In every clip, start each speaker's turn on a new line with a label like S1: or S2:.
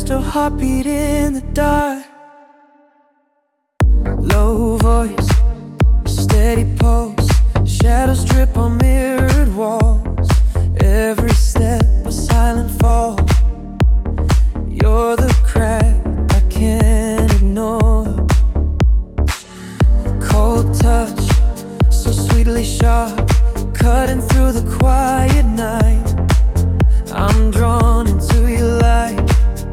S1: just a heartbeat in the dark. Low voice, steady pulse, shadows drip on mirrored walls. Every step a silent fall. You're the crack I can't ignore. Cold touch, so sweetly sharp, cutting through the quiet night. I'm drawn into your light,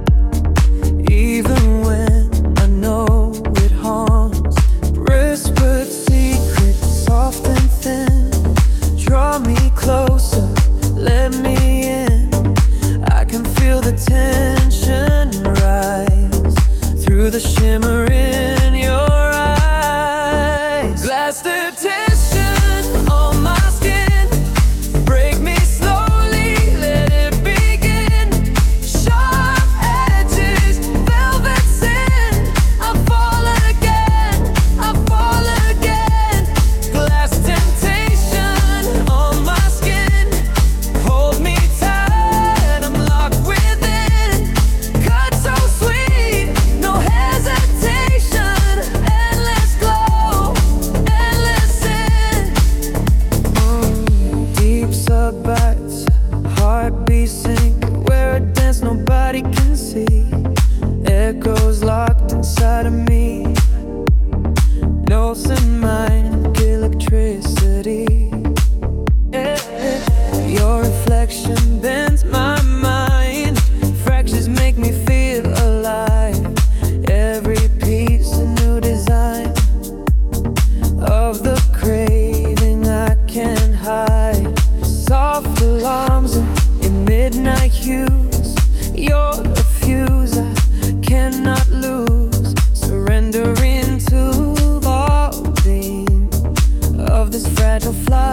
S1: even when I know it haunts. Whispered secrets, soft and thin, draw me closer, let me in. I can feel the tension rise through the shimmer in your eyes. Glass the tension on my skin, break me slowly, let it begin. Sharp edges, velvet sin, I fall again, I fall again. Glass temptation on my skin, hold me tight, I'm locked within. Cut so sweet, no hesitation, endless glow, endless sin. Deep sub bites, heartbeat sync, where a dance nobody can see. Echoes locked inside of me, notes in mind, electricity. Your reflection bends my mind, fractures make me feel alive. Every piece a new design of the craving I can't hide. Soft alarms in midnight hues, you're a fuse I cannot lose. Surrendering to the beam of this fragile fly.